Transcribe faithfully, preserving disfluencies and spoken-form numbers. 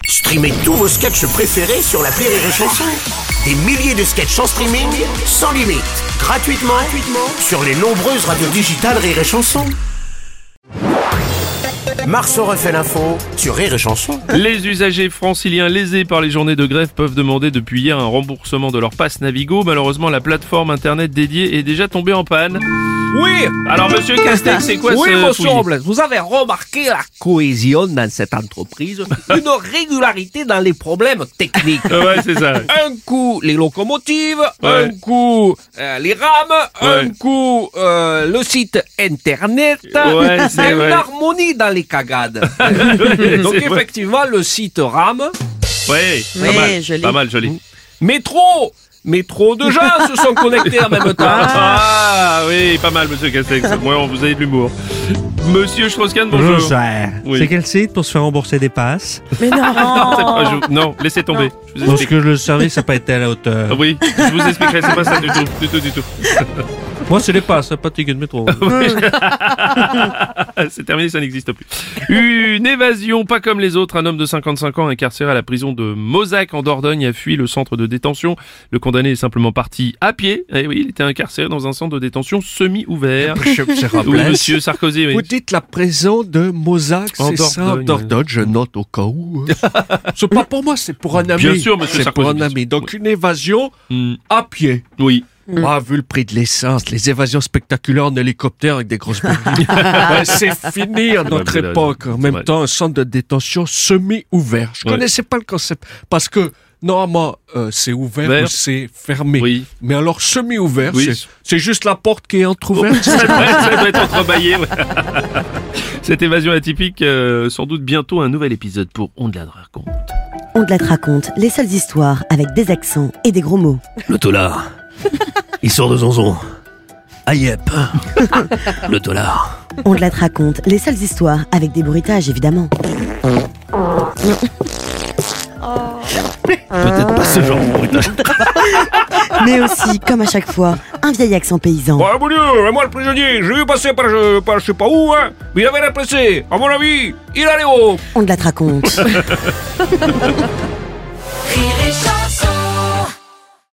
Streamez tous vos sketchs préférés sur l'appli Rire et Chanson. Des milliers de sketchs en streaming, sans limite, gratuitement, gratuitement sur les nombreuses radios digitales Rire et Chanson. Marceau refait l'info sur Rire et Chanson. Les usagers franciliens lésés par les journées de grève peuvent demander depuis hier un remboursement de leur passe Navigo. Malheureusement, la plateforme internet dédiée est déjà tombée en panne. Oui. Alors, monsieur Castex, c'est quoi oui, ce monsieur fouillis? Robles, vous avez remarqué la cohésion dans cette entreprise, une régularité dans les problèmes techniques. Ouais, c'est ça. Un coup, les locomotives, Ouais. un coup, euh, les rames, Ouais. un coup, euh, le site internet, Ouais, c'est et vrai. l'harmonie dans les cagades. Donc C'est vrai. effectivement, le site rame, Ouais, pas Oui, mal, joli. pas mal, joli. mais trop, mais trop de gens se sont connectés en même temps. Ah oui, pas mal, monsieur Castex. Moi, vous avez de l'humour. Monsieur Strauss-Kahn, bonjour. cher. Oui. C'est quel site pour se faire rembourser des passes? Mais non. Non, c'est pas- je- non, laissez tomber. Je vous Parce explique. que le service n'a pas été à la hauteur. Ah oui, je vous expliquerai, c'est pas ça du tout, du tout, du tout. Moi, c'est les passes, pas de ticket de métro. C'est terminé, ça n'existe plus. Une évasion pas comme les autres. Un homme de cinquante-cinq ans incarcéré à la prison de Mozac en Dordogne a fui le centre de détention. Le condamné est simplement parti à pied. Eh oui, il était incarcéré dans un centre de détention semi-ouvert. Monsieur Robles. Oui, monsieur Sarkozy, oui. Vous dites la prison de Mozac, En c'est ça, en Dordogne, Dordogne, je note au cas où. C'est pas pour moi, c'est pour un ami. Bien sûr, monsieur C'est Sarkozy, pour un bien ami. sûr. Donc une évasion Hmm, à pied. oui. Ah, vu le prix de l'essence, les évasions spectaculaires en hélicoptère avec des grosses buildings. Ouais, c'est fini à Ouais, notre vous avez époque. raison. En même Ouais. temps, un centre de détention semi-ouvert. Je Ouais. connaissais pas le concept. Parce que, normalement, euh, c'est ouvert Vert. ou c'est fermé. Oui. Mais alors, semi-ouvert, Oui. c'est, c'est juste la porte qui est entrouverte. C'est vrai, ça doit être entrebâillé. Ouais. Cette évasion atypique, euh, sans doute bientôt un nouvel épisode pour On de la raconte. On te la raconte, les seules histoires avec des accents et des gros mots. Le tolard, il sort de zonzon. Aïep, le tolard. On te la raconte, les seules histoires avec des bruitages évidemment. Peut-être pas ce genre de bruitage. Mais aussi, comme à chaque fois, un vieil accent paysan. Oh mon Dieu, moi le prisonnier, je l'ai vu passer par je, par je sais pas où, hein. Mais il avait l'air pressé. À mon avis, il allait haut. On te la raconte.